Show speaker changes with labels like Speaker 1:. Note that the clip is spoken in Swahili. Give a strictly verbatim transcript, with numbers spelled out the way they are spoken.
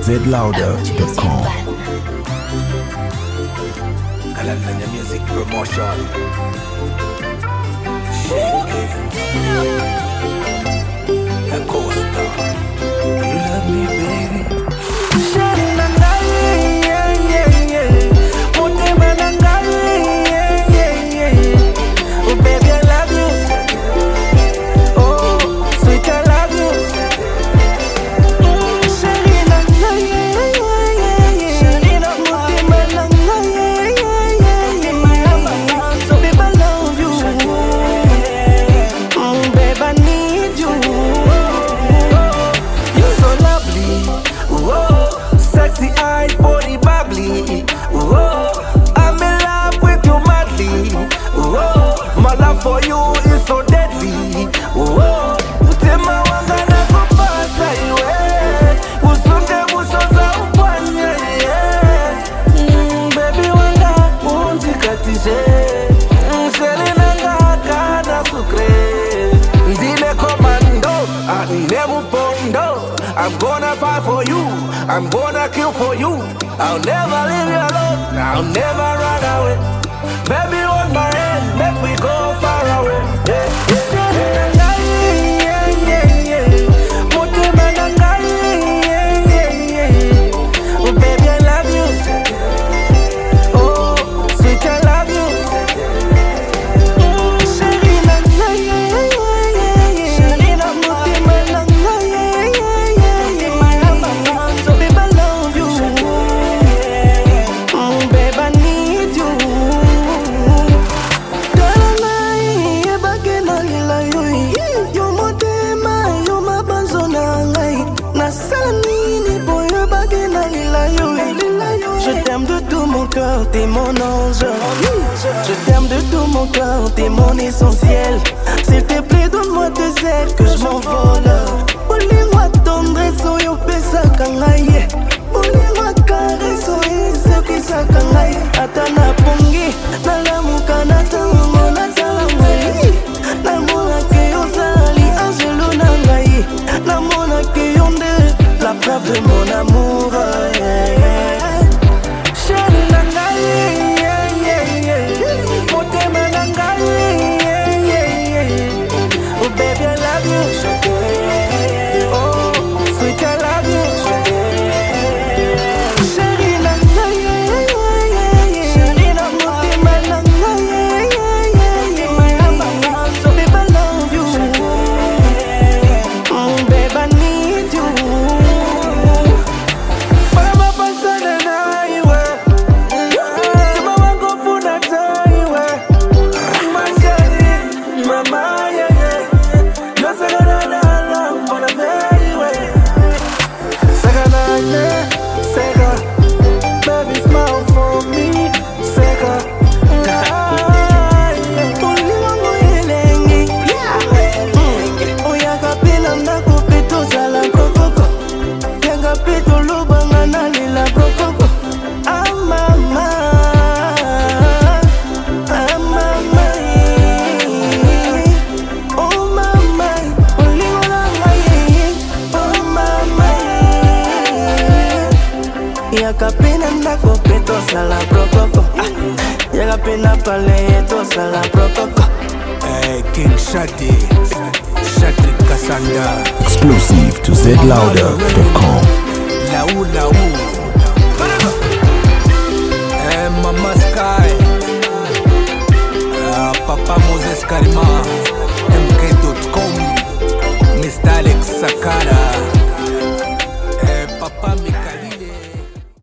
Speaker 1: z louder dot com.
Speaker 2: Kalandanya Music Promotion. Shake it. La Costa. You love me, baby. Shawty nangai, yeah, yeah, yeah. Motema nangai, yeah, yeah, yeah. Oh baby, I love you. Oh, sweet, I love you. Shawty nangai, yeah, yeah, yeah. Motema nangai, yeah, yeah, yeah. So baby, I love you. Mm, babe, I need you. You're so lovely. Whoa, sexy eyes, body bubbly. Whoa, I'm in love with you madly. Whoa, my love for you is so deadly. Whoa, utema wanga na kupasa iwe. Usunde busoza upanye, yeah. Mm, baby wanga unjikatishe. Mm, selina ngaka na sukre. Ndile komando, anemu pondo. I'm gonna fight for you, I'm gonna kill for you. I'll never leave you alone, I'll never run away. Baby, hold my hand, make we go far away. Yeah, yeah, yeah. Yeah, yeah, yeah. Motema nangai, yeah, yeah, yeah. Oh, baby, I love you. Oh, sweet, I love you. Mm, shawty nangai, yeah, yeah, yeah. Motema nangai, yeah, yeah, yeah. So, babe, I love you. Mm, babe, I need you. Dalanai, ebake na lila yui. Yo motema, yo mabanzo na ngai. Nasala nini boy, ebake na lila yui. Je t'aime de tout mon cœur, t'es mon ange. Je t'aime de tout mon cœur, t'es mon essentiel. S'il te plaît, donne-moi tes ailes que je m'envole. Bolingo tendresse, oyo pesa kangai. Bolingo caresse, oyo sekisa kangai. Ata na pongi, na lamuka na tango na talamai. Na mona ke ozali, angelo na ngai. Na mona ke yonde, la preuve de mon amour. Yeah, yeah. Shawty nangai, yeah, yeah, yeah. Motema nangai, yeah, yeah, yeah. Oh baby, I love you. Oh, sweet, I love you. Shawty nangai, yeah, yeah, yeah. Motema nangai, yeah, yeah, yeah. So baby, I love you. Mm, babe, I need you. Mama pasana na iwe. Sema wangu funa taiwe. Mashari, mama, yeah, yeah. No sagana na la, mbona very way. Sagana ne, sega. Baby, smile for me, sega. Uliwango yelengi. Mm. Oyaka pina ndako pito zala kokoko. Yanga pito lubanga na lila kokoko. Ah mama, ah mama, oh mama, uliwango langa ye, oh mama. Yaka pina ndako pito zala kokoko. Yanga pina pale to zala kokoko. Hey, King Shadi, Shadi Kasanda.
Speaker 1: Exclusive to z louder dot com.
Speaker 2: Lau Lau. Eh, Mama Sky. Ah, Papa Moses Karima. M K dot com. Mister Alex Sakara.